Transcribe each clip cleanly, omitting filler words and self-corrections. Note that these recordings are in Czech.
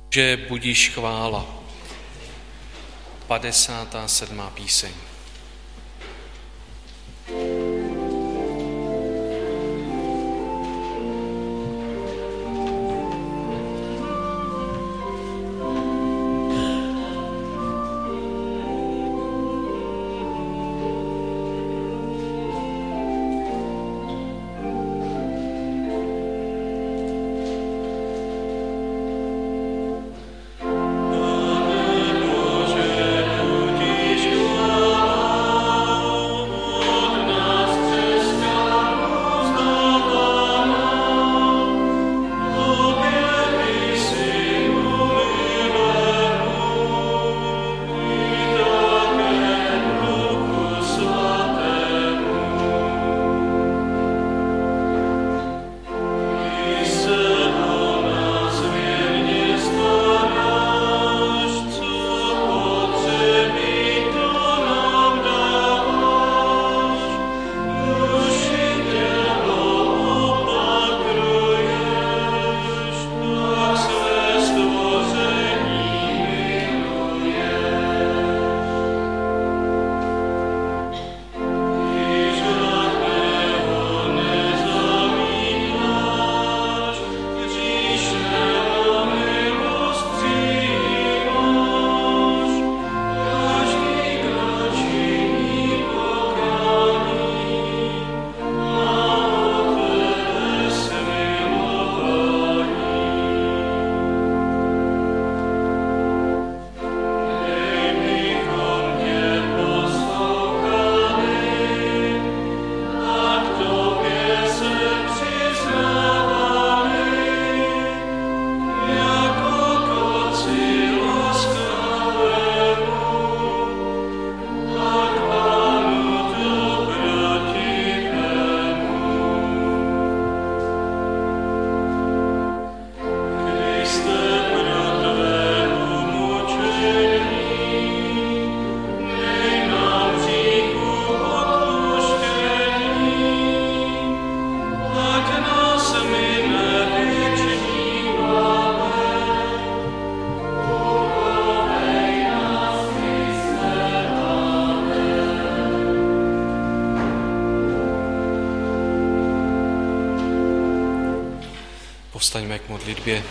Že budíš chvála. 57. píseň. Povstaňme k modlitbě.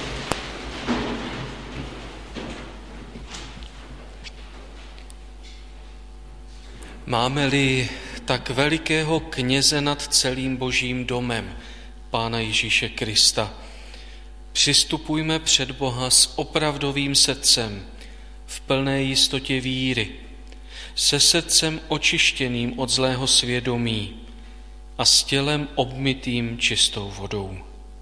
Máme-li tak velikého kněze nad celým Božím domem, Pána Ježíše Krista, přistupujme před Boha s opravdovým srdcem, v plné jistotě víry, se srdcem očištěným od zlého svědomí a s tělem obmytým čistou vodou.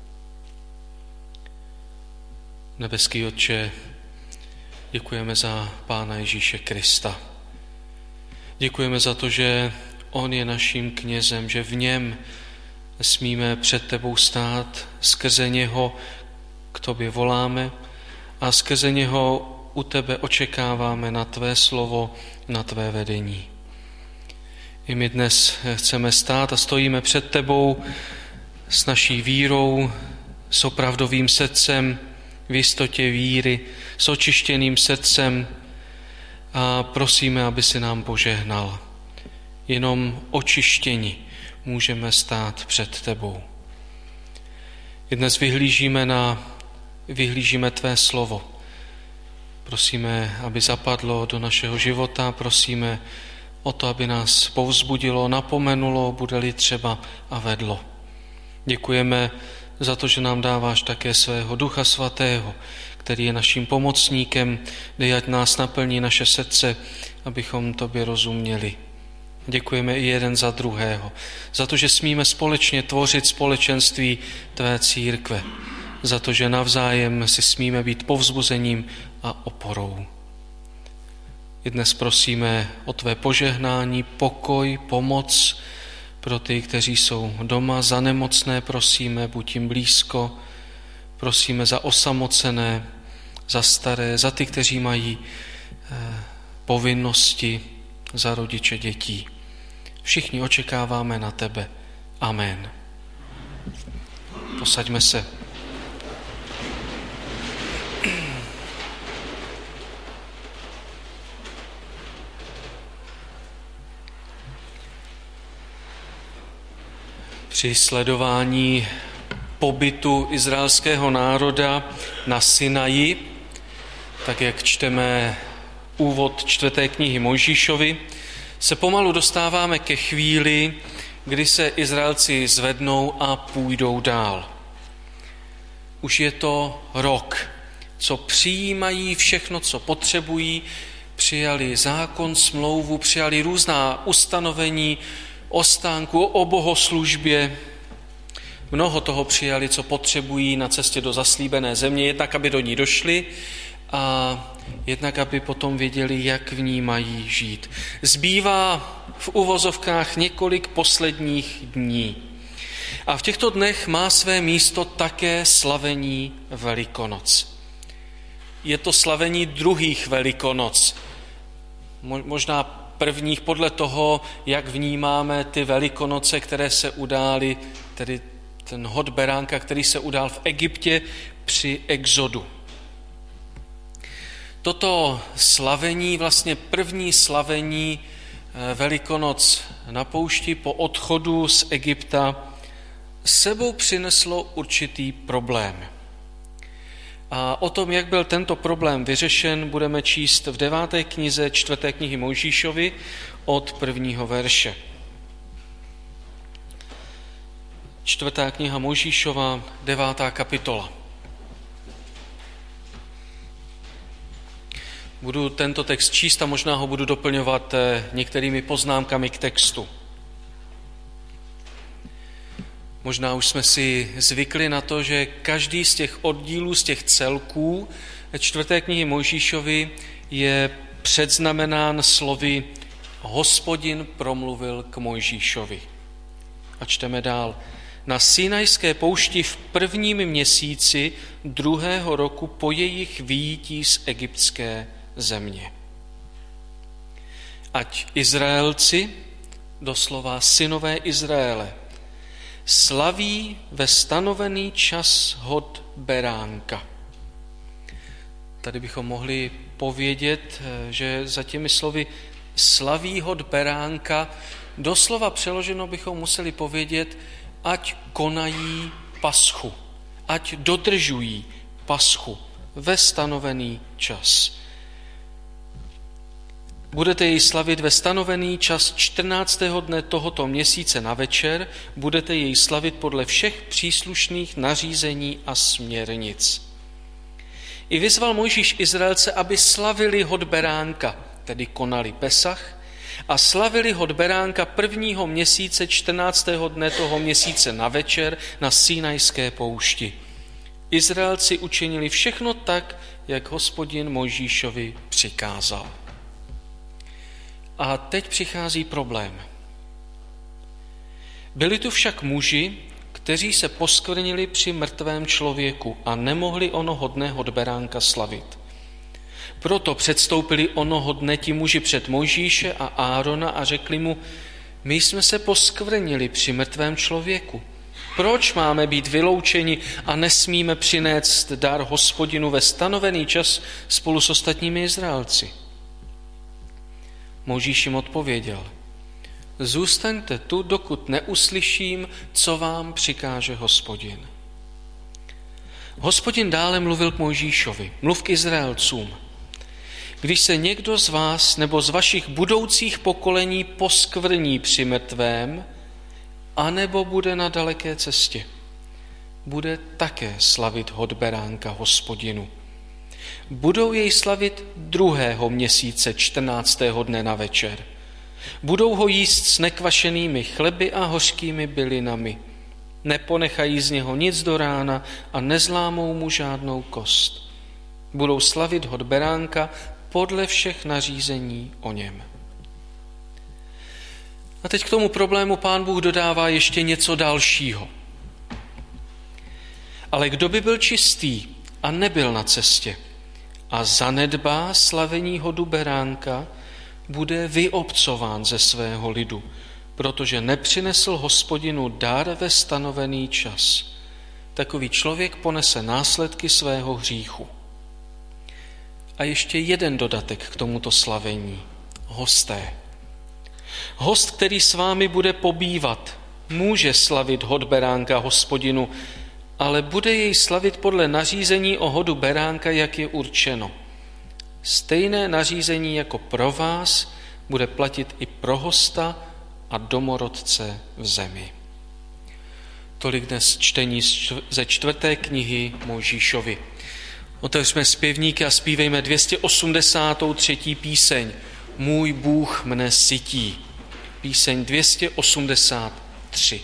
Nebeský Otče, děkujeme za Pána Ježíše Krista. Děkujeme za to, že on je naším knězem, že v něm smíme před tebou stát, skrze něho k tobě voláme a skrze něho u tebe očekáváme na tvé slovo, na tvé vedení. I my dnes chceme stát a stojíme před tebou s naší vírou, s opravdovým srdcem, v jistotě víry, s očištěným srdcem a prosíme, aby si nám požehnal. Jenom očištěni můžeme stát před tebou. I dnes vyhlížíme tvé slovo. Prosíme, aby zapadlo do našeho života, prosíme o to, aby nás povzbudilo, napomenulo, bude-li třeba a vedlo. Děkujeme za to, že nám dáváš také svého Ducha Svatého, který je naším pomocníkem, dej ať nás naplní naše srdce, abychom tobě rozuměli. Děkujeme i jeden za druhého, za to, že smíme společně tvořit společenství tvé církve, za to, že navzájem si smíme být povzbuzením a oporou. I dnes prosíme o tvé požehnání, pokoj, pomoc pro ty, kteří jsou doma, za nemocné prosíme, buď jim blízko, prosíme za osamocené, za staré, za ty, kteří mají povinnosti, za rodiče dětí. Všichni očekáváme na tebe. Amen. Posaďme se. Při sledování pobytu izraelského národa na Sinaji, tak jak čteme úvod 4. knihy Mojžíšovi, se pomalu dostáváme ke chvíli, kdy se Izraelci zvednou a půjdou dál. Už je to rok, co přijímají všechno, co potřebují, přijali zákon, smlouvu, přijali různá ustanovení o stánku, o bohoslužbě. Mnoho toho přijali, co potřebují na cestě do zaslíbené země, jednak aby do ní došli a jednak aby potom věděli, jak v ní mají žít. Zbývá v uvozovkách několik posledních dní. A v těchto dnech má své místo také slavení Velikonoc. Je to slavení druhých Velikonoc. Možná prvních podle toho, jak vnímáme ty Velikonoce, které se udály, tedy ten hod beránka, který se udál v Egyptě při exodu. Toto slavení, vlastně první slavení Velikonoc na poušti po odchodu z Egypta, sebou přineslo určitý problém. A o tom, jak byl tento problém vyřešen, budeme číst v 9. knize 4. knihy Mojžíšovi od 1. verše. 4. kniha Mojžíšova, 9. kapitola. Budu tento text číst a možná ho budu doplňovat některými poznámkami k textu. Možná už jsme si zvykli na to, že každý z těch oddílů, z těch celků 4. knihy Mojžíšovi je předznamenán slovy Hospodin promluvil k Mojžíšovi. A čteme dál. Na Sinajské poušti v 1. měsíci 2. roku po jejich vyjití z egyptské země. Ať Izraelci, doslova synové Izraele, slaví ve stanovený čas hod beránka. Tady bychom mohli povědět, že za těmi slovy slaví hod beránka, doslova přeloženo bychom museli povědět, ať konají paschu, ať dodržují paschu ve stanovený čas. Budete jej slavit ve stanovený čas 14. dne tohoto měsíce na večer, budete jej slavit podle všech příslušných nařízení a směrnic. I vyzval Mojžíš Izraelce, aby slavili hod beránka, tedy konali Pesach, a slavili hod beránka 1. měsíce 14. dne toho měsíce na večer na Sinajské poušti. Izraelci učinili všechno tak, jak Hospodin Mojžíšovi přikázal. A teď přichází problém. Byli tu však muži, kteří se poskvrnili při mrtvém člověku a nemohli onoho dne hod beránka slavit. Proto předstoupili onoho dne ti muži před Mojžíše a Árona a řekli mu, my jsme se poskvrnili při mrtvém člověku. Proč máme být vyloučeni a nesmíme přinést dar Hospodinu ve stanovený čas spolu s ostatními Izraelci? Mojžíš jim odpověděl, zůstaňte tu, dokud neuslyším, co vám přikáže Hospodin. Hospodin dále mluvil k Mojžíšovi, mluv k Izraelcům. Když se někdo z vás nebo z vašich budoucích pokolení poskvrní při mrtvém, anebo bude na daleké cestě, bude také slavit hod beránka Hospodinu. Budou jej slavit 2. měsíce 14. dne na večer. Budou ho jíst s nekvašenými chleby a hořkými bylinami. Neponechají z něho nic do rána a nezlámou mu žádnou kost. Budou slavit hod beránka podle všech nařízení o něm. A teď k tomu problému Pán Bůh dodává ještě něco dalšího. Ale kdo by byl čistý a nebyl na cestě a zanedbá slavení hodu beránka, bude vyobcován ze svého lidu, protože nepřinesl Hospodinu dar ve stanovený čas. Takový člověk ponese následky svého hříchu. A ještě jeden dodatek k tomuto slavení. Hosté. Host, který s vámi bude pobývat, může slavit hod beránka Hospodinu, ale bude jej slavit podle nařízení o hodu beránka, jak je určeno. Stejné nařízení jako pro vás bude platit i pro hosta a domorodce v zemi. Tolik dnes čtení ze 4. knihy Mojžíšovi. Otevřme zpěvníky a zpívejme 283. píseň Můj Bůh mne sytí. Píseň 283.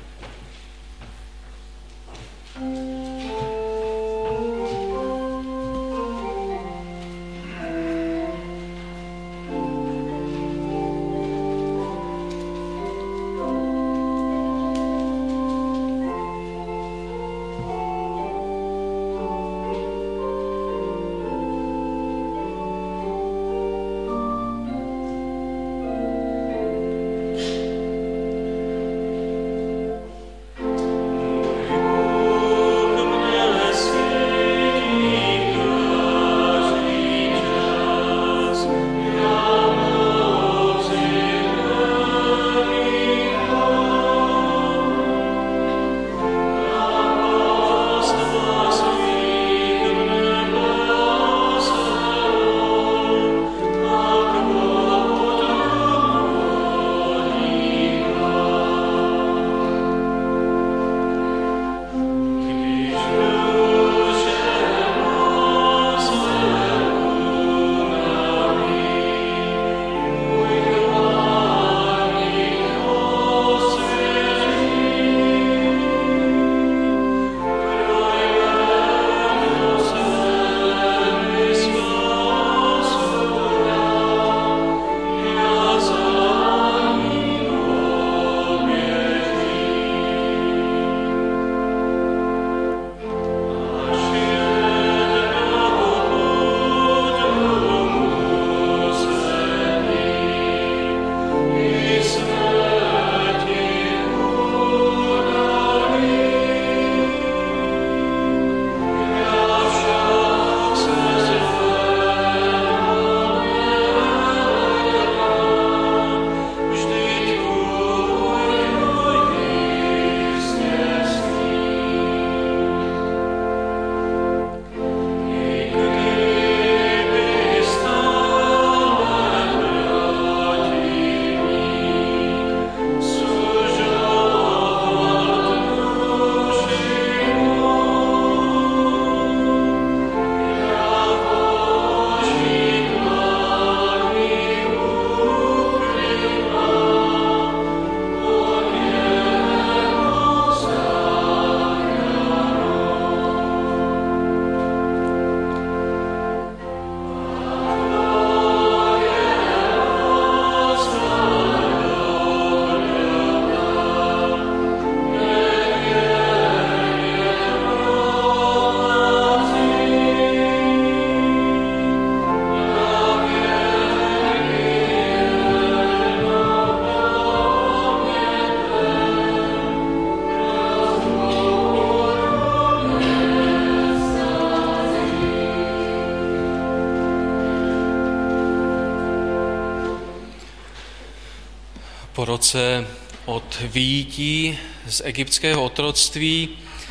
Po roce od vyjití z egyptského otroctví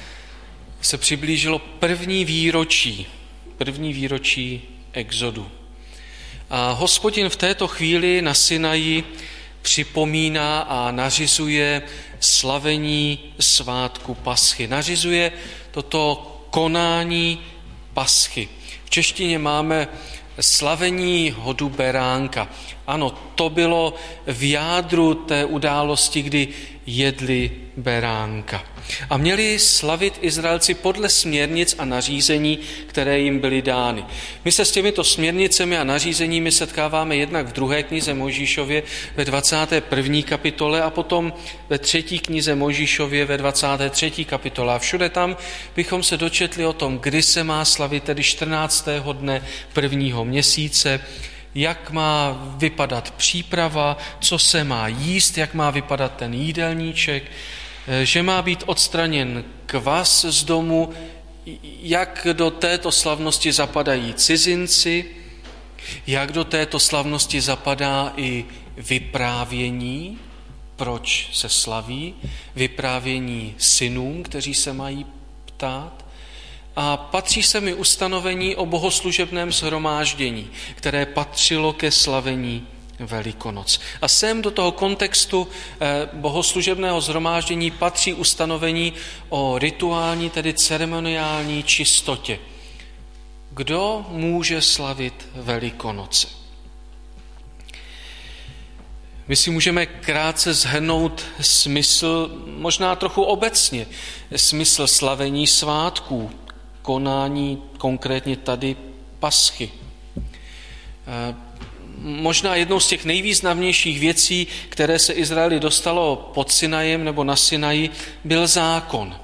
se přiblížilo první výročí exodu. A Hospodin v této chvíli na Sinaji připomíná a nařizuje slavení svátku Paschy. Nařizuje toto konání Paschy. V češtině máme slavení hodu beránka. Ano, to bylo v jádru té události, kdy jedli beránka. A měli slavit Izraelci podle směrnic a nařízení, které jim byly dány. My se s těmito směrnicemi a nařízeními setkáváme jednak v 2. knize Mojžíšově ve 21. kapitole a potom ve 3. knize Mojžíšově ve 23. kapitole. A všude tam bychom se dočetli o tom, kdy se má slavit, tedy 14. dne 1. měsíce, jak má vypadat příprava, co se má jíst, jak má vypadat ten jídelníček, že má být odstraněn kvas z domu, jak do této slavnosti zapadají cizinci, jak do této slavnosti zapadá i vyprávění proč se slaví, vyprávění synům, kteří se mají ptát, a patří se mi ustanovení o bohoslužebném shromáždění, které patřilo ke slavení Velikonoc. A sem do toho kontextu bohoslužebného shromáždění patří ustanovení o rituální, tedy ceremoniální čistotě. Kdo může slavit Velikonoce? My si můžeme krátce shrnout smysl, možná trochu obecně, smysl slavení svátků, konání konkrétně tady paschy. Možná jednou z těch nejvýznamnějších věcí, které se Izraeli dostalo pod Sinajem nebo na Sinaji, byl zákon.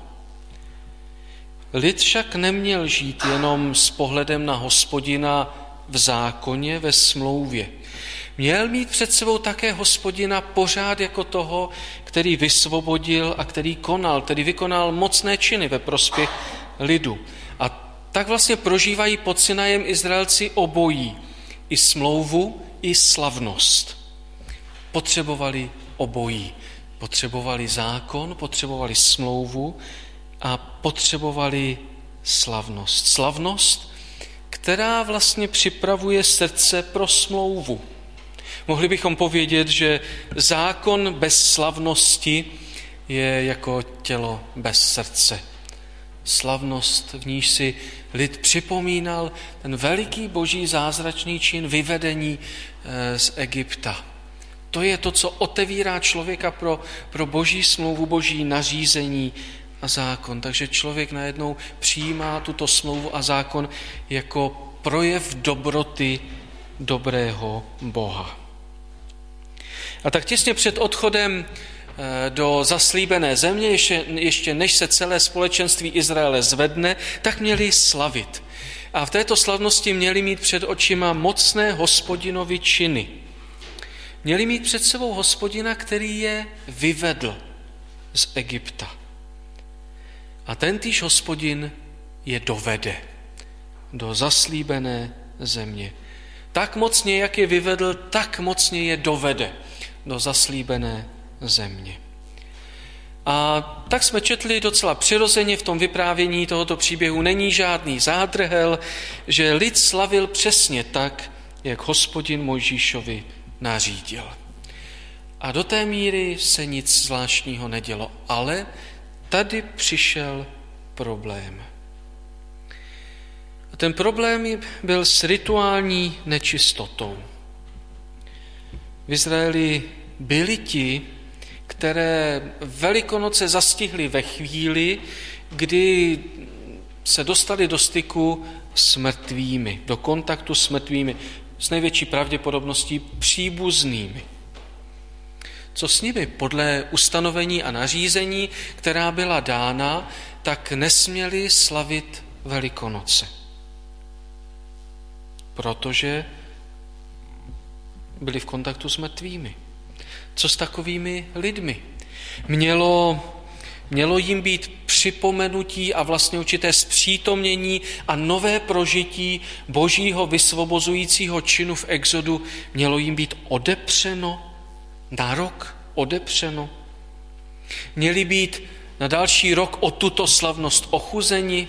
Lid však neměl žít jenom s pohledem na Hospodina v zákoně, ve smlouvě. Měl mít před sebou také Hospodina pořád jako toho, který vysvobodil a který konal, který vykonal mocné činy ve prospěch lidu. A tak vlastně prožívají pod Sinajem Izraelci obojí. I smlouvu, i slavnost. Potřebovali obojí. Potřebovali zákon, potřebovali smlouvu a potřebovali slavnost. Slavnost, která vlastně připravuje srdce pro smlouvu. Mohli bychom povědět, že zákon bez slavnosti je jako tělo bez srdce. Slavnost, v níž si lid připomínal ten veliký boží zázračný čin vyvedení z Egypta. To je to, co otevírá člověka pro boží smlouvu, boží nařízení a zákon. Takže člověk najednou přijímá tuto smlouvu a zákon jako projev dobroty dobrého Boha. A tak těsně před odchodem do zaslíbené země, ještě než se celé společenství Izraele zvedne, tak měli slavit. A v této slavnosti měli mít před očima mocné Hospodinovi činy. Měli mít před sebou Hospodina, který je vyvedl z Egypta. A tentýž Hospodin je dovede do zaslíbené země. Tak mocně, jak je vyvedl, tak mocně je dovede do zaslíbené země. A tak jsme četli docela přirozeně v tom vyprávění tohoto příběhu, není žádný zádrhel, že lid slavil přesně tak, jak Hospodin Mojžíšovi nařídil. A do té míry se nic zvláštního nedělo, ale tady přišel problém. A ten problém byl s rituální nečistotou. V Izraeli byli ti, které Velikonoce zastihly ve chvíli, kdy se dostali do styku s mrtvými, do kontaktu s mrtvými, s největší pravděpodobností příbuznými. Co s nimi? Podle ustanovení a nařízení, která byla dána, tak nesměli slavit Velikonoce. Protože byli v kontaktu s mrtvými. Co s takovými lidmi? Mělo jim být připomenutí a vlastně určité zpřítomnění a nové prožití božího vysvobozujícího činu v Exodu, mělo jim být odepřeno, na rok odepřeno. Měli být na další rok o tuto slavnost ochuzeni.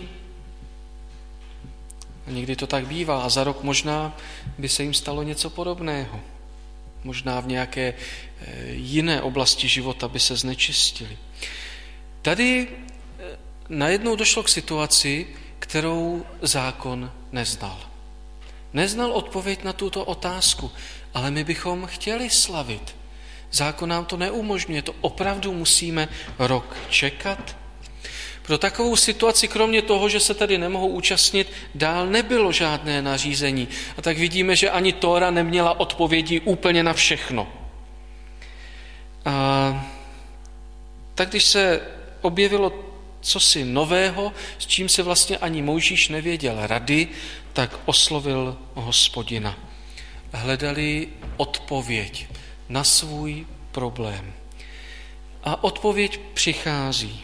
A někdy to tak bývá a za rok možná by se jim stalo něco podobného. Možná v nějaké jiné oblasti života by se znečistili. Tady najednou došlo k situaci, kterou zákon neznal. Neznal odpověď na tuto otázku, ale my bychom chtěli slavit. Zákon nám to neumožňuje, to opravdu musíme rok čekat. Pro takovou situaci, kromě toho, že se tady nemohou účastnit, dál nebylo žádné nařízení. A tak vidíme, že ani Tóra neměla odpovědi úplně na všechno. A tak když se objevilo cosi nového, s čím se vlastně ani Mojžíš nevěděl rady, tak oslovil Hospodina. Hledali odpověď na svůj problém. A odpověď přichází.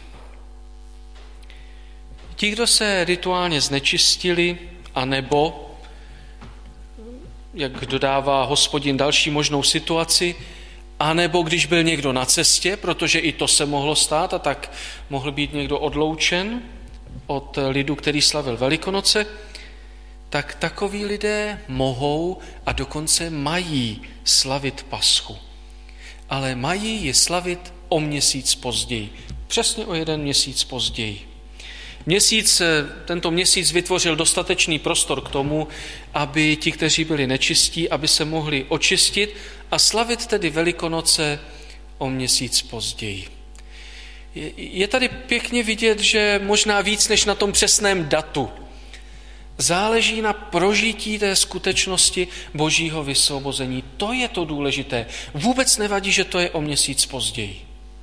Ti, kdo se rituálně znečistili, anebo, jak dodává Hospodin další možnou situaci, A nebo když byl někdo na cestě, protože i to se mohlo stát a tak mohl být někdo odloučen od lidu, který slavil Velikonoce, tak takoví lidé mohou a dokonce mají slavit Paschu. Ale mají ji slavit o měsíc později. Přesně o 1 měsíc později. Tento měsíc vytvořil dostatečný prostor k tomu, aby ti, kteří byli nečistí, aby se mohli očistit a slavit tedy Velikonoce o měsíc později. Je tady pěkně vidět, že možná víc než na tom přesném datu záleží na prožití té skutečnosti Božího vysvobození. To je to důležité. Vůbec nevadí, že to je o měsíc později.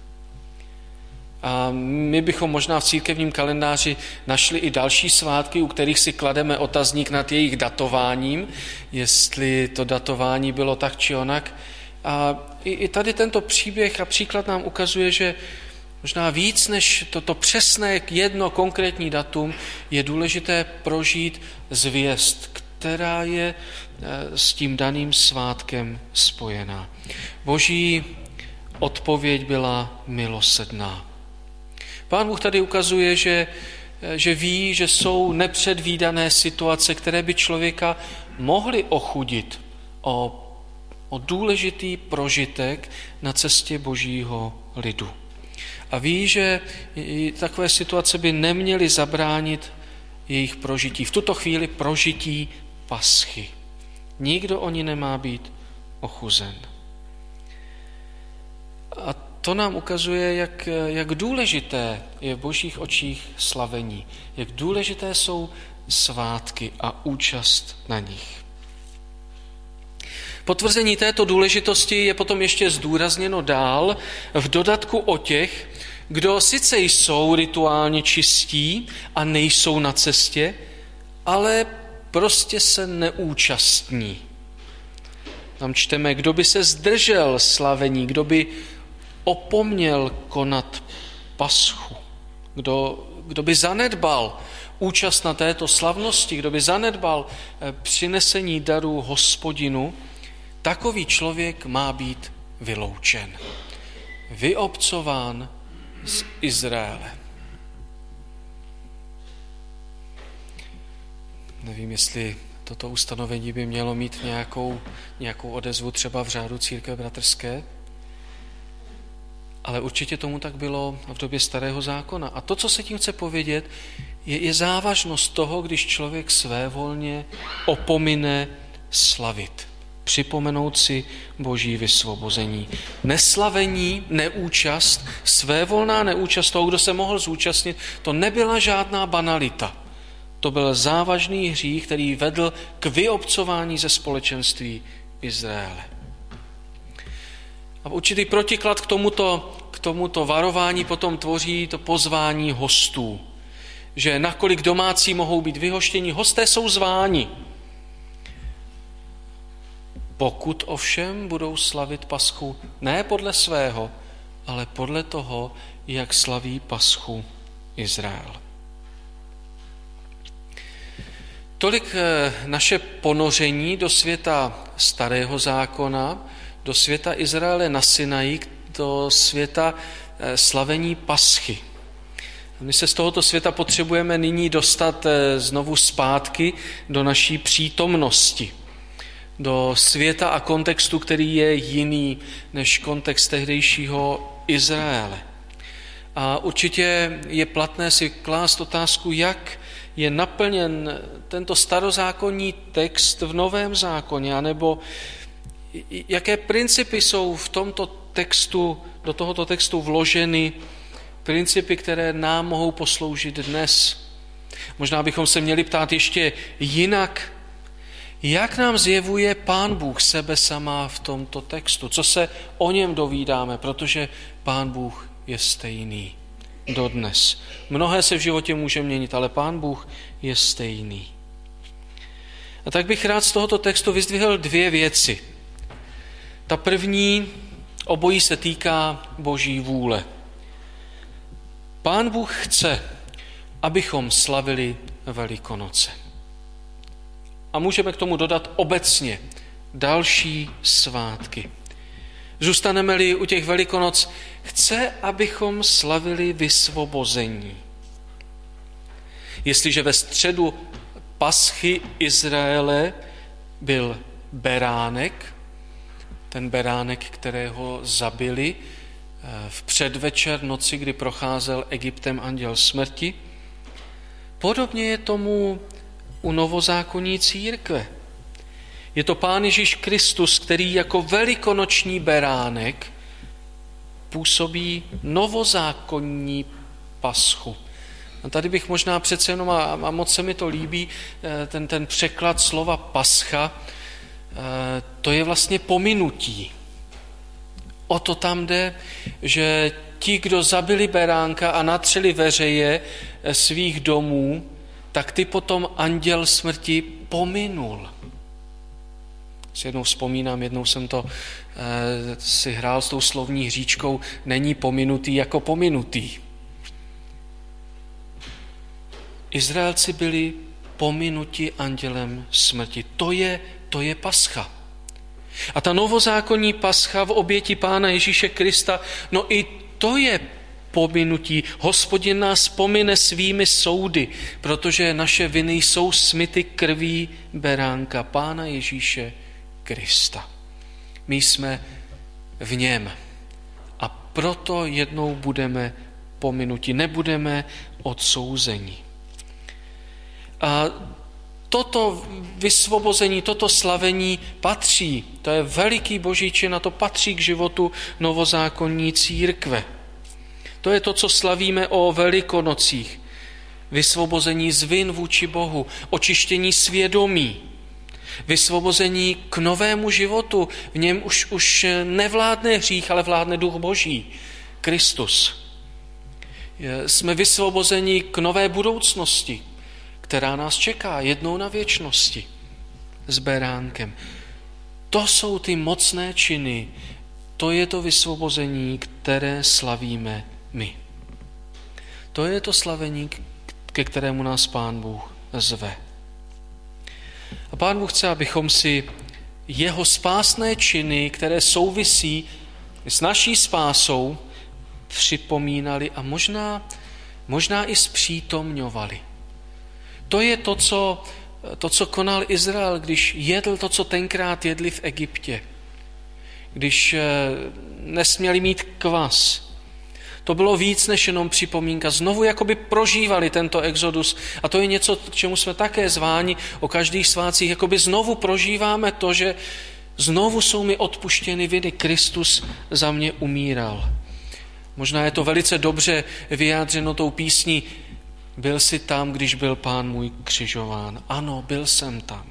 A my bychom možná v církevním kalendáři našli i další svátky, u kterých si klademe otazník nad jejich datováním, jestli to datování bylo tak či onak. A i tady tento příběh a příklad nám ukazuje, že možná víc než toto přesné jedno konkrétní datum je důležité prožít zvěst, která je s tím daným svátkem spojená. Boží odpověď byla milosrdná. Pán Bůh tady ukazuje, že ví, že jsou nepředvídané situace, které by člověka mohly ochudit o důležitý prožitek na cestě Božího lidu. A ví, že takové situace by neměly zabránit jejich prožití. V tuto chvíli prožití Paschy. Nikdo o ní nemá být ochuzen. A to nám ukazuje, jak důležité je v Božích očích slavení, jak důležité jsou svátky a účast na nich. Potvrzení této důležitosti je potom ještě zdůrazněno dál v dodatku o těch, kdo sice jsou rituálně čistí a nejsou na cestě, ale prostě se neúčastní. Tam čteme, kdo by se zdržel slavení, kdo by opomněl konat Paschu, kdo by zanedbal účast na této slavnosti, kdo by zanedbal přinesení darů Hospodinu, takový člověk má být vyloučen, vyobcován z Izraele. Nevím, jestli toto ustanovení by mělo mít nějakou odezvu třeba v řádu církve bratrské, ale určitě tomu tak bylo v době Starého zákona. A to, co se tím chce povědět, je závažnost toho, když člověk svévolně opomine slavit. Připomenout si Boží vysvobození. Neslavení, neúčast, svévolná neúčast toho, kdo se mohl zúčastnit, to nebyla žádná banalita. To byl závažný hřích, který vedl k vyobcování ze společenství Izraele. A určitý protiklad k tomuto varování potom tvoří to pozvání hostů. Že nakolik domácí mohou být vyhoštěni, hosté jsou zváni. Pokud ovšem budou slavit Paschu ne podle svého, ale podle toho, jak slaví Paschu Izrael. Tolik naše ponoření do světa Starého zákona, do světa Izraele na Sinaji, do světa slavení Paschy. My se z tohoto světa potřebujeme nyní dostat znovu zpátky do naší přítomnosti, do světa a kontextu, který je jiný než kontext tehdejšího Izraele. A určitě je platné si klást otázku, jak je naplněn tento starozákonní text v Novém zákoně, anebo jaké principy jsou v tomto textu, do tohoto textu vloženy, principy, které nám mohou posloužit dnes. Možná bychom se měli ptát ještě jinak, jak nám zjevuje Pán Bůh sebe sama v tomto textu, co se o něm dovídáme, protože Pán Bůh je stejný dodnes. Mnohé se v životě může měnit, ale Pán Bůh je stejný. A tak bych rád z tohoto textu vyzdvihl 2 věci. Ta první, obojí se týká Boží vůle. Pán Bůh chce, abychom slavili Velikonoce. A můžeme k tomu dodat obecně další svátky. Zůstaneme-li u těch Velikonoc, chce, abychom slavili vysvobození. Jestliže ve středu paschy Izraele byl beránek, ten beránek, kterého zabili v předvečer noci, kdy procházel Egyptem anděl smrti, podobně je tomu u novozákonní církve. Je to Pán Ježíš Kristus, který jako velikonoční beránek působí novozákonní paschu. A tady bych možná přece jenom, a moc se mi to líbí, ten překlad slova pascha, to je vlastně pominutí. O to tam jde, že ti, kdo zabili beránka a natřeli veřeje svých domů, tak ty potom anděl smrti pominul. Si jednou vzpomínám, jednou jsem to si hrál s tou slovní hříčkou, není pominutý jako pominutý. Izraelci byli pominuti andělem smrti. To je pascha. A ta novozákonní pascha v oběti Pána Ježíše Krista, no i to je pominutí. Hospodin nás pomine svými soudy, protože naše viny jsou smyty krví beránka Pána Ježíše Krista. My jsme v něm a proto jednou budeme pominuti, nebudeme odsouzeni. A toto vysvobození, toto slavení patří, to je veliký boží čin a to patří k životu novozákonní církve. To je to, co slavíme o Velikonocích. Vysvobození z vin vůči Bohu, očištění svědomí, vysvobození k novému životu. V něm už nevládne hřích, ale vládne duch boží, Kristus. Jsme vysvobozeni k nové budoucnosti, která nás čeká jednou na věčnosti s beránkem. To jsou ty mocné činy, to je to vysvobození, které slavíme my. To je to slavení, ke kterému nás Pán Bůh zve. A Pán Bůh chce, abychom si jeho spásné činy, které souvisí s naší spásou, připomínali a možná i zpřítomňovali. To je to, co konal Izrael, když jedl to, co tenkrát jedli v Egyptě. Když nesměli mít kvas. To bylo víc než jenom připomínka. Znovu jakoby prožívali tento exodus. A to je něco, k čemu jsme také zváni o každých svátcích. Jakoby znovu prožíváme to, že znovu jsou mi odpuštěny viny. Kristus za mě umíral. Možná je to velice dobře vyjádřeno tou písní Byl jsi tam, když byl Pán můj křižován. Ano, byl jsem tam.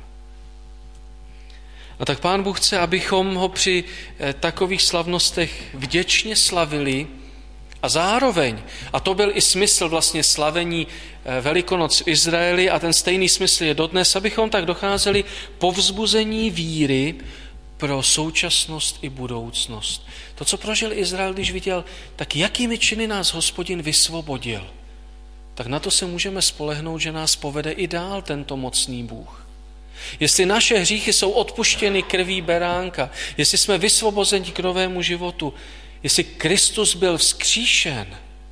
A tak Pán Bůh chce, abychom ho při takových slavnostech vděčně slavili a zároveň, a to byl i smysl vlastně slavení Velikonoc v Izraeli a ten stejný smysl je dodnes, abychom tak docházeli povzbuzení víry pro současnost i budoucnost. To, co prožil Izrael, když viděl, tak jakými činy nás Hospodin vysvobodil, tak na to se můžeme spolehnout, že nás povede i dál tento mocný Bůh. Jestli naše hříchy jsou odpuštěny krví beránka, jestli jsme vysvobozeni k novému životu, jestli Kristus byl vzkříšen,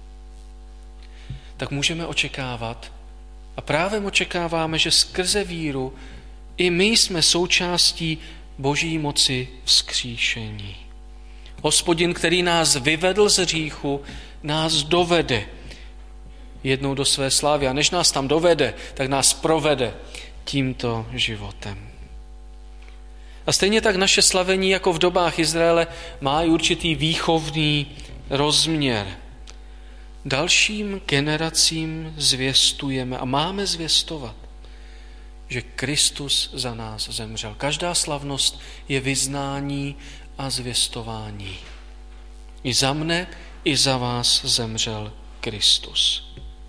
tak můžeme očekávat a právě očekáváme, že skrze víru i my jsme součástí Boží moci vzkříšení. Hospodin, který nás vyvedl z hříchu, nás dovede jednou do své slávy. A než nás tam dovede, tak nás provede tímto životem. A stejně tak naše slavení, jako v dobách Izraele, má i určitý výchovný rozměr. Dalším generacím zvěstujeme a máme zvěstovat, že Kristus za nás zemřel. Každá slavnost je vyznání a zvěstování. I za mne, i za vás zemřel Kristus.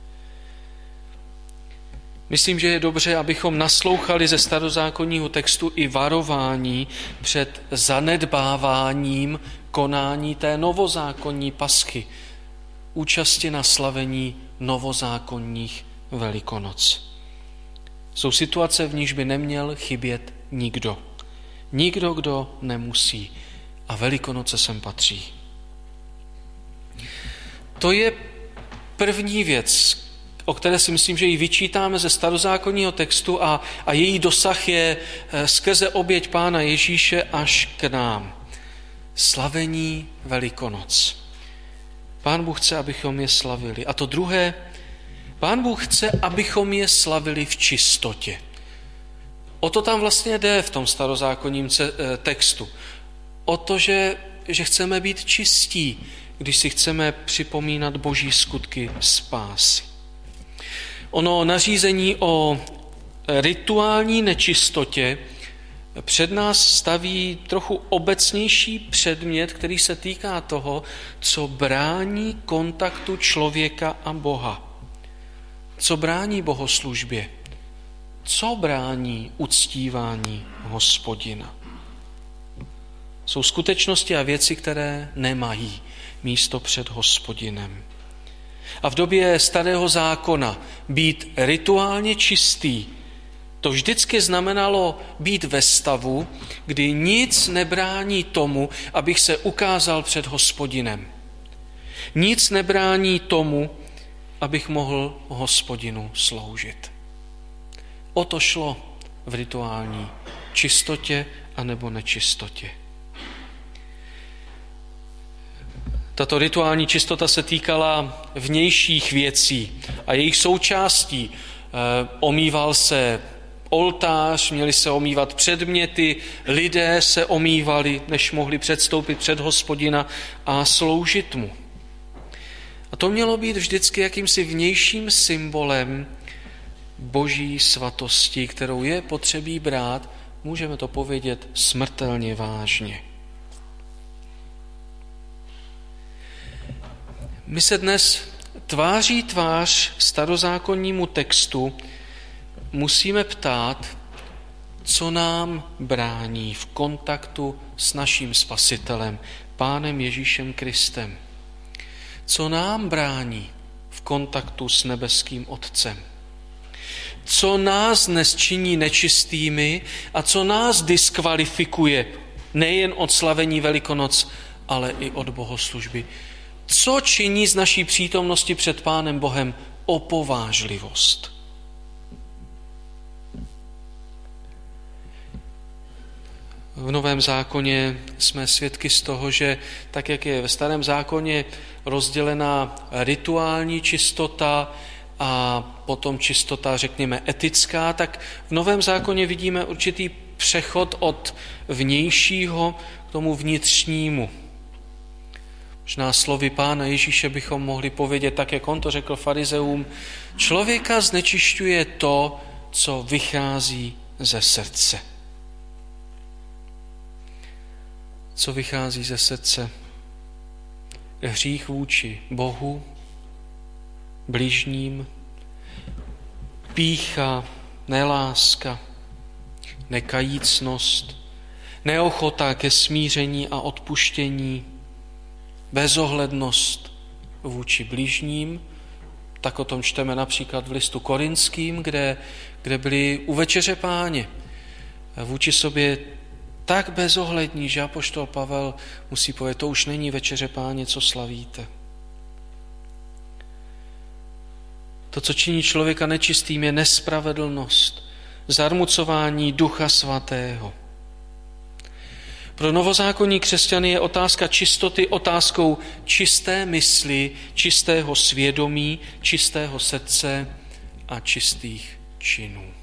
Myslím, že je dobře, abychom naslouchali ze starozákonního textu i varování před zanedbáváním konání té novozákonní paschy, účasti na slavení novozákonních Velikonoc. Jsou situace, v níž by neměl chybět nikdo. Nikdo, kdo nemusí. a Velikonoce sem patří. To je první věc, o které si myslím, že ji vyčítáme ze starozákonního textu a její dosah je skrze oběť Pána Ježíše až k nám. Slavení Velikonoc. Pán Bůh chce, abychom je slavili. A to druhé, Pán Bůh chce, abychom je slavili v čistotě. O to tam vlastně jde v tom starozákonním textu. O to, že chceme být čistí, když si chceme připomínat boží skutky spásy. Ono nařízení o rituální nečistotě před nás staví trochu obecnější předmět, který se týká toho, co brání kontaktu člověka a Boha. Co brání bohoslužbě? Co brání uctívání Hospodina? Jsou skutečnosti a věci, které nemají místo před Hospodinem. A v době Starého zákona být rituálně čistý, to vždycky znamenalo být ve stavu, kdy nic nebrání tomu, abych se ukázal před Hospodinem. Nic nebrání tomu, abych mohl Hospodinu sloužit. O to šlo v rituální čistotě anebo nečistotě. Tato rituální čistota se týkala vnějších věcí a jejich součástí. Omýval se oltář, měli se omývat předměty, lidé se omývali, než mohli předstoupit před Hospodina a sloužit mu. A to mělo být vždycky jakýmsi vnějším symbolem boží svatosti, kterou je potřebí brát, můžeme to povědět, smrtelně vážně. My se dnes tváří tvář starozákonnímu textu musíme ptát, co nám brání v kontaktu s naším Spasitelem, Pánem Ježíšem Kristem. Co nám brání v kontaktu s nebeským Otcem. Co nás dnes činí nečistými a co nás diskvalifikuje nejen od slavení Velikonoc, ale i od bohoslužby. Co činí z naší přítomnosti před Pánem Bohem opovážlivost? V Novém zákoně jsme svědky z toho, že tak, jak je ve Starém zákoně rozdělená rituální čistota a potom čistota, řekněme, etická, tak v Novém zákoně vidíme určitý přechod od vnějšího k tomu vnitřnímu. Možná slovy Pána Ježíše bychom mohli povědět, tak jak on to řekl farizeům, člověka znečišťuje to, co vychází ze srdce. Co vychází ze srdce? Hřích vůči Bohu, bližním, pýcha, neláska, nekajícnost, neochota ke smíření a odpuštění, bezohlednost vůči bližním. Tak o tom čteme například v listu Korinským, kde byli u večeře Páně vůči sobě tak bezohlední, že apoštol Pavel musí povědět, to už není večeře Páně, co slavíte. To, co činí člověka nečistým, je nespravedlnost, zarmucování Ducha Svatého. Pro novozákonní křesťany je otázka čistoty otázkou čisté mysli, čistého svědomí, čistého srdce a čistých činů.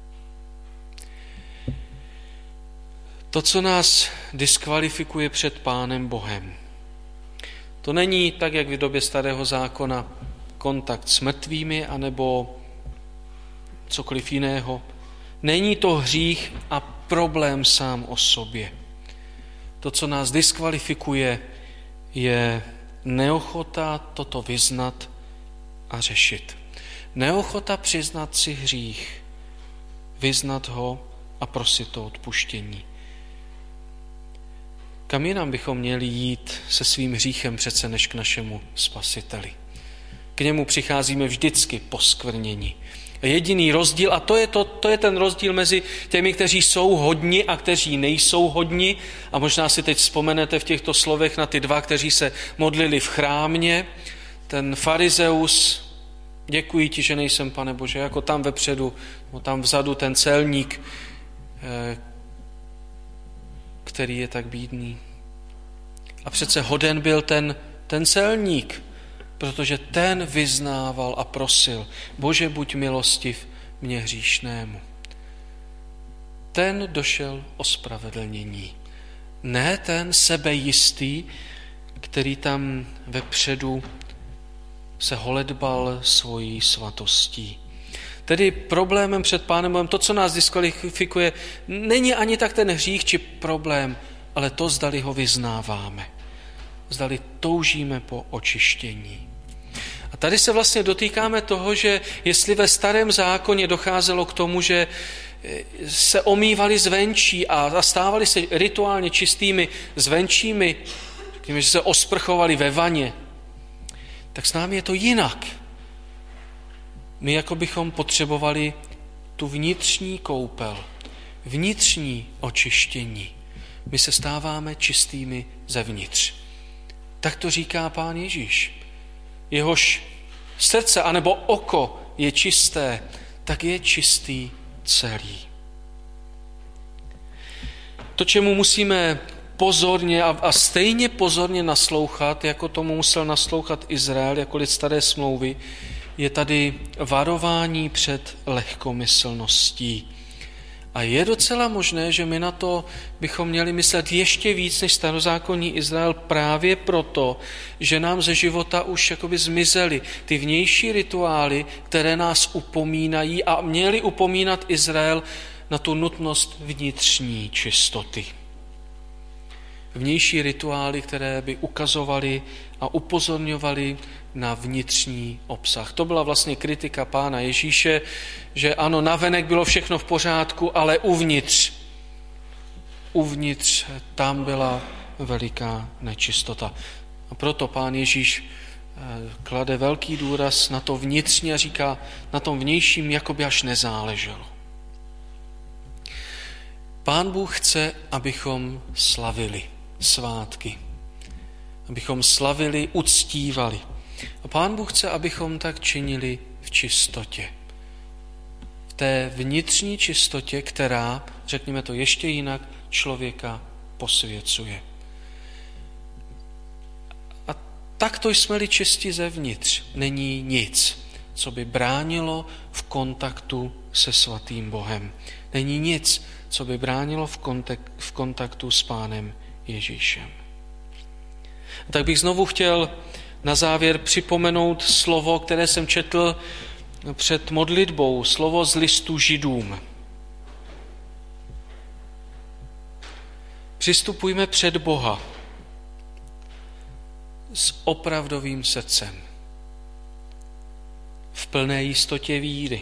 To, co nás diskvalifikuje před Pánem Bohem, to není tak, jak v době Starého zákona kontakt s mrtvými anebo cokoliv jiného. Není to hřích a problém sám o sobě. To, co nás diskvalifikuje, je neochota toto vyznat a řešit. Neochota přiznat si hřích, vyznat ho a prosit o odpuštění. Kam jinam bychom měli jít se svým hříchem přece než k našemu Spasiteli? K němu přicházíme vždycky poskvrněni. Jediný rozdíl, a to je ten rozdíl mezi těmi, kteří jsou hodni a kteří nejsou hodni. A možná si teď vzpomenete v těchto slovech na ty dva, kteří se modlili v chrámě. Ten farizeus, děkuji ti, že nejsem, Pane Bože, jako tam vepředu, tam vzadu ten celník, který je tak bídný. A přece hoden byl ten celník, protože ten vyznával a prosil: Bože, buď milostiv mně hříšnému. Ten došel ospravedlnění. Ne ten sebejistý, který tam vepředu se holedbal svojí svatostí. Tedy problémem před Pánem Bohem, to, co nás diskvalifikuje, není ani tak ten hřích či problém, ale to, zdali ho vyznáváme. Zdali toužíme po očištění. A tady se vlastně dotýkáme toho, že jestli ve Starém zákoně docházelo k tomu, že se omývali zvenčí a stávali se rituálně čistými zvenčími, že se osprchovali ve vaně, tak s námi je to jinak. My jako bychom potřebovali tu vnitřní koupel, vnitřní očištění. My se stáváme čistými zevnitř. Tak to říká Pán Ježíš. Jehož srdce anebo oko je čisté, tak je čistý celý. To, čemu musíme pozorně a stejně pozorně naslouchat, jako tomu musel naslouchat Izrael jako lid staré smlouvy, je tady varování před lehkomyslností. A je docela možné, že my na to bychom měli myslet ještě víc než starozákonní Izrael právě proto, že nám ze života už jakoby zmizely ty vnější rituály, které nás upomínají a měly upomínat Izrael na tu nutnost vnitřní čistoty. Vnější rituály, které by ukazovaly a upozorňovaly na vnitřní obsah. To byla vlastně kritika Pána Ježíše, že ano, navenek bylo všechno v pořádku, ale uvnitř tam byla veliká nečistota. A proto Pán Ježíš klade velký důraz na to vnitřní a říká, na tom vnějším jakoby až nezáleželo. Pán Bůh chce, abychom slavili svátky, abychom slavili, uctívali. A Pán Bůh chce, abychom tak činili v čistotě. V té vnitřní čistotě, která, řekněme to ještě jinak, člověka posvěcuje. A takto jsme-li čistí zevnitř, není nic, co by bránilo v kontaktu se svatým Bohem. Není nic, co by bránilo v kontaktu s Pánem Ježíšem. A tak bych znovu chtěl na závěr připomenout slovo, které jsem četl před modlitbou, slovo z listu Židům. Přistupujme před Boha s opravdovým srdcem, v plné jistotě víry,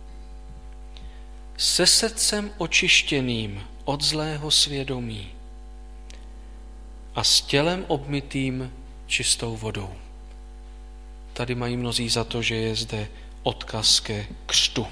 se srdcem očištěným od zlého svědomí a s tělem obmytým čistou vodou. Tady mají mnozí za to, že je zde odkaz ke křtu.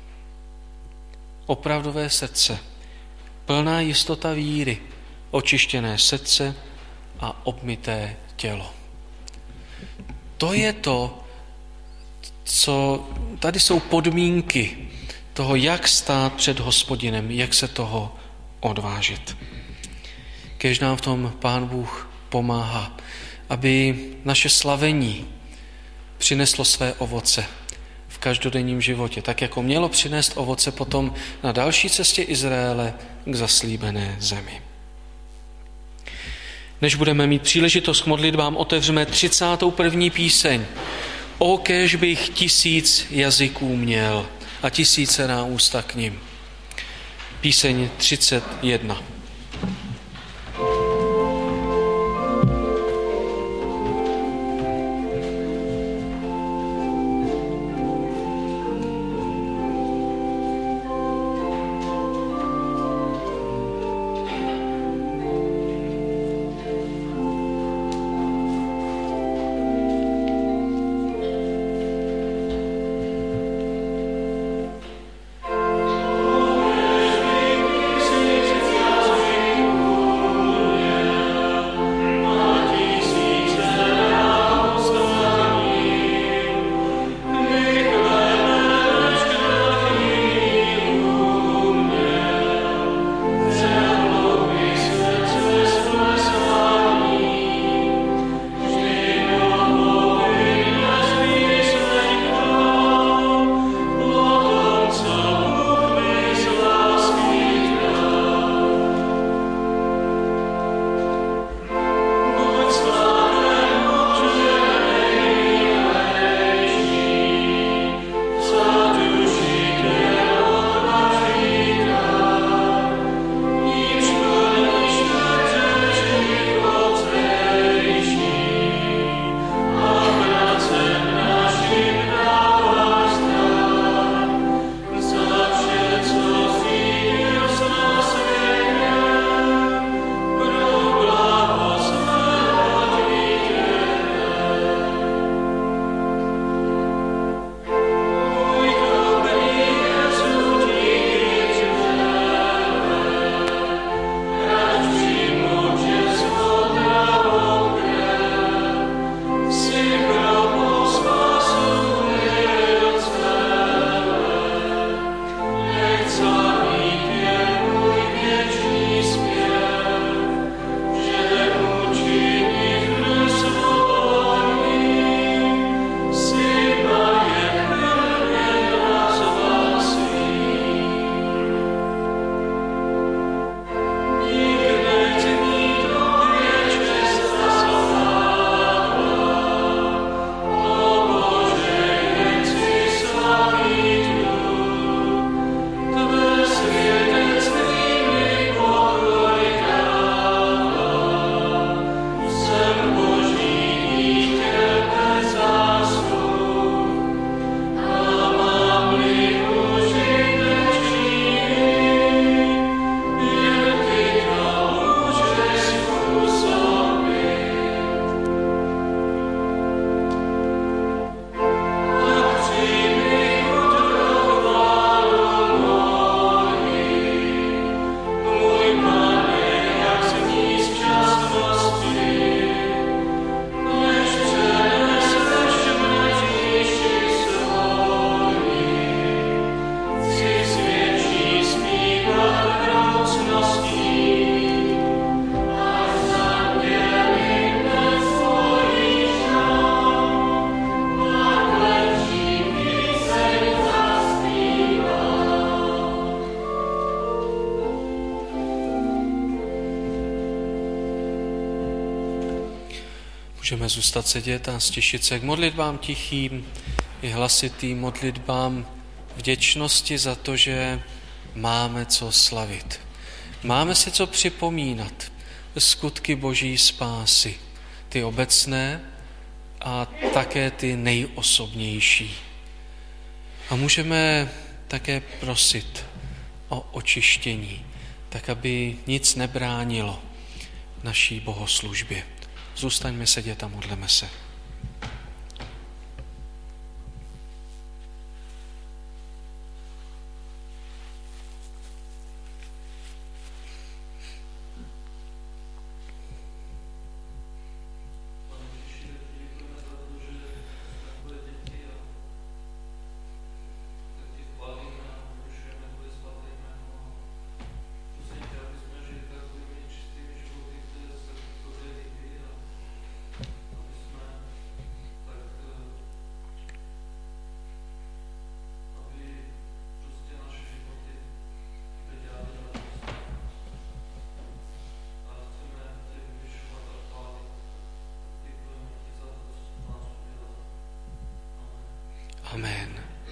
Opravdové srdce, plná jistota víry, očištěné srdce a obmyté tělo. To je to, co tady jsou podmínky toho, jak stát před Hospodinem, jak se toho odvážit. Kéž nám v tom Pán Bůh pomáhá, aby naše slavení přineslo své ovoce v každodenním životě, tak jako mělo přinést ovoce potom na další cestě Izraele k zaslíbené zemi. Než budeme mít příležitost k modlitbám, otevřeme 31. píseň. O kéž bych 1000 jazyků měl a 1000 ústa k nim. Píseň 31. Můžeme zůstat sedět a stěšit se k modlitbám tichým i hlasitým modlitbám vděčnosti za to, že máme co slavit. Máme si co připomínat, skutky Boží spásy, ty obecné a také ty nejosobnější. A můžeme také prosit o očištění, tak aby nic nebránilo naší bohoslužbě. Zůstaňme sedět a modleme se. Amen.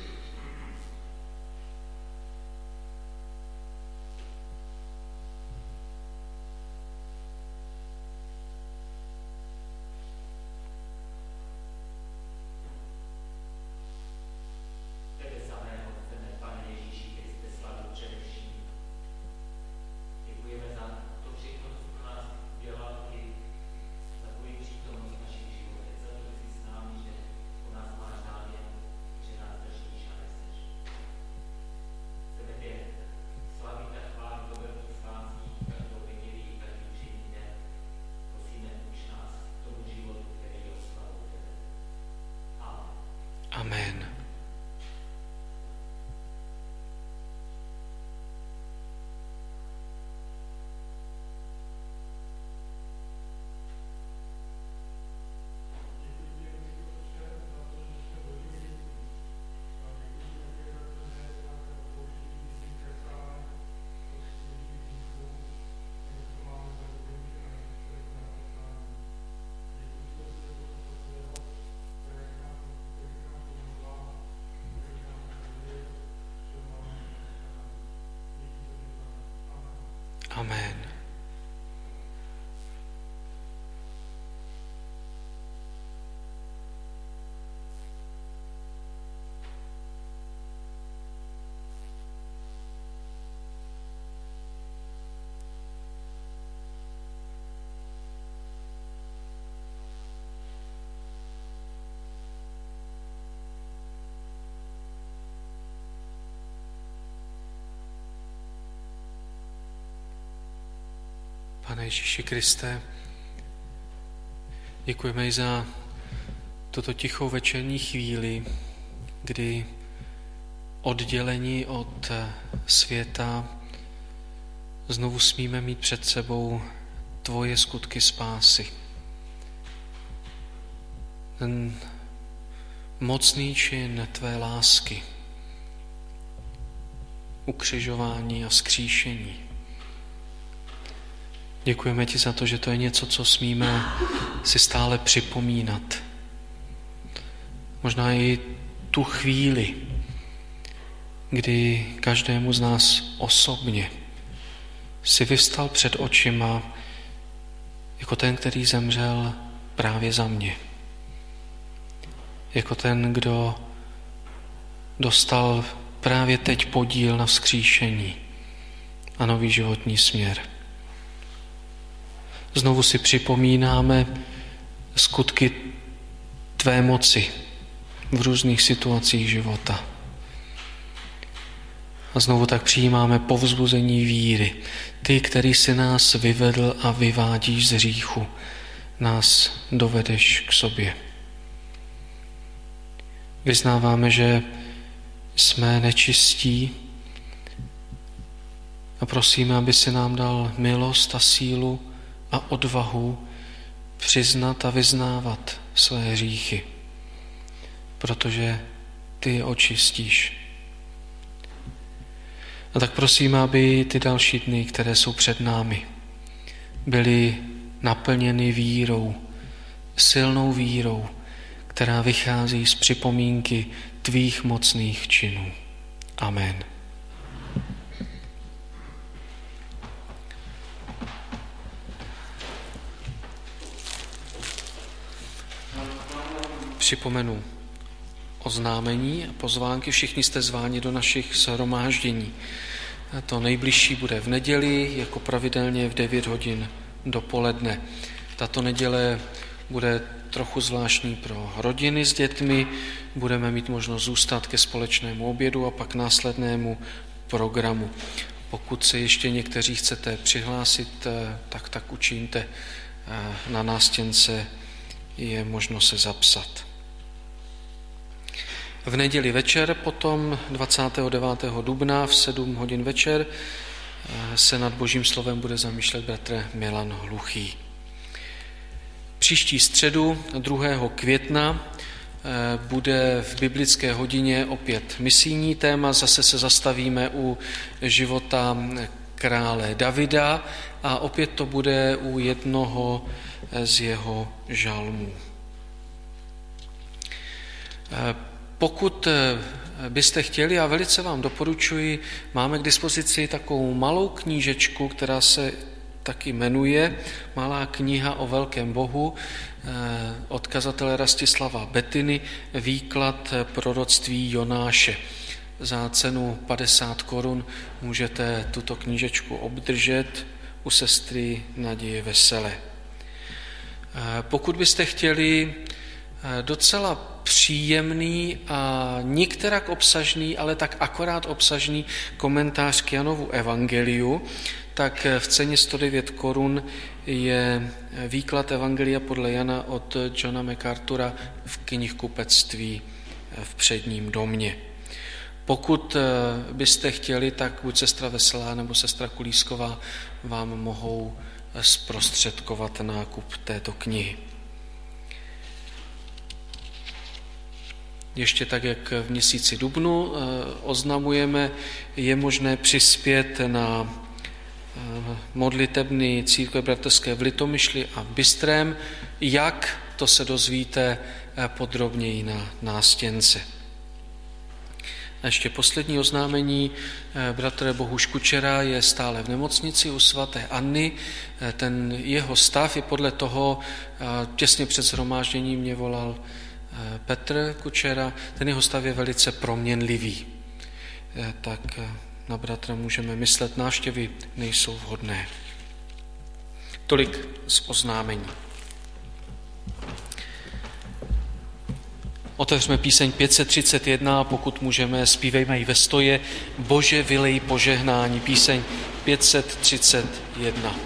Amen. Amen. Pane Ježíši Kriste, děkujeme i za tuto tichou večerní chvíli, kdy oddělení od světa znovu smíme mít před sebou tvoje skutky spásy. Ten mocný čin tvé lásky, ukřižování a vzkříšení. Děkujeme ti za to, že to je něco, co smíme si stále připomínat. Možná i tu chvíli, kdy každému z nás osobně si vyvstal před očima jako ten, který zemřel právě za mě. Jako ten, kdo dostal právě teď podíl na vzkříšení a nový životní směr. Znovu si připomínáme skutky tvé moci v různých situacích života. A znovu tak přijímáme povzbuzení víry. Ty, který si nás vyvedl a vyvádíš z hříchu, nás dovedeš k sobě. Vyznáváme, že jsme nečistí a prosíme, aby si nám dal milost a sílu a odvahu přiznat a vyznávat své hříchy, protože ty je očistíš. A tak prosím, aby ty další dny, které jsou před námi, byly naplněny vírou silnou vírou, která vychází z připomínky tvých mocných činů. Amen. Připomenu oznámení a pozvánky. Všichni jste zváni do našich shromáždění. To nejbližší bude v neděli, jako pravidelně v 9 hodin dopoledne. Tato neděle bude trochu zvláštní pro rodiny s dětmi. Budeme mít možnost zůstat ke společnému obědu a pak následnému programu. Pokud se ještě někteří chcete přihlásit, tak učiňte. Na nástěnce je možno se zapsat. V neděli večer potom 29. dubna v 7 hodin večer se nad Božím slovem bude zamýšlet bratr Milan Hluchý. Příští středu 2. května bude v biblické hodině opět misijní téma. Zase se zastavíme u života krále Davida a opět to bude u jednoho z jeho žalmů. Pokud byste chtěli, a velice vám doporučuji, máme k dispozici takovou malou knížečku, která se taky jmenuje Malá kniha o velkém Bohu od kazatele Rastislava Betyny, výklad proroctví Jonáše. Za cenu 50 korun můžete tuto knížečku obdržet u sestry Naděje Veselé. Pokud byste chtěli docela příjemný a nikterak obsažný, ale tak akorát obsažný komentář k Janovu evangeliu, tak v ceně 109 korun je výklad evangelia podle Jana od Johna MacArthura v knihkupectví v Předním domě. Pokud byste chtěli, tak buď sestra Veselá nebo sestra Kulísková vám mohou zprostředkovat nákup této knihy. Ještě tak, jak v měsíci dubnu oznamujeme, je možné přispět na modlitebny Církve bratrské v Litomyšli a Bystrém. Jak, to se dozvíte podrobněji na nástěnce. A ještě poslední oznámení. Bratr Bohuš Kučera je stále v nemocnici u svaté Anny. Ten jeho stav je podle toho, těsně před shromážděním mě volal Petr Kučera, ten jeho stav je velice proměnlivý. Tak na bratra můžeme myslet, návštěvy nejsou vhodné. Tolik z oznámení. Otevřme píseň 531 a pokud můžeme, zpívejme ji ve stoje. Bože, vylej požehnání. Píseň 531.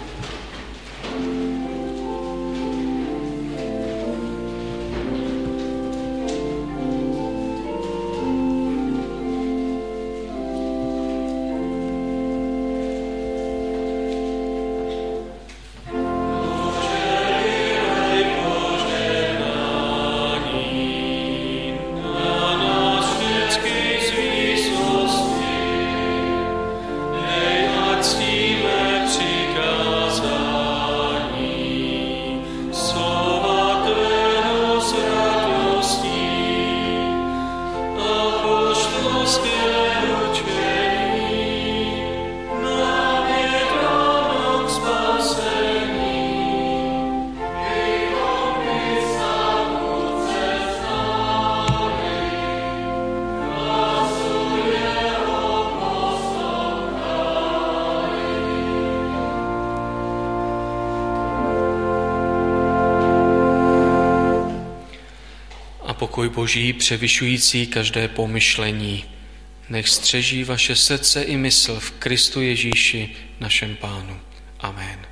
Pokoj Boží, převyšující každé pomyšlení, nech střeží vaše srdce i mysl v Kristu Ježíši, našem Pánu. Amen.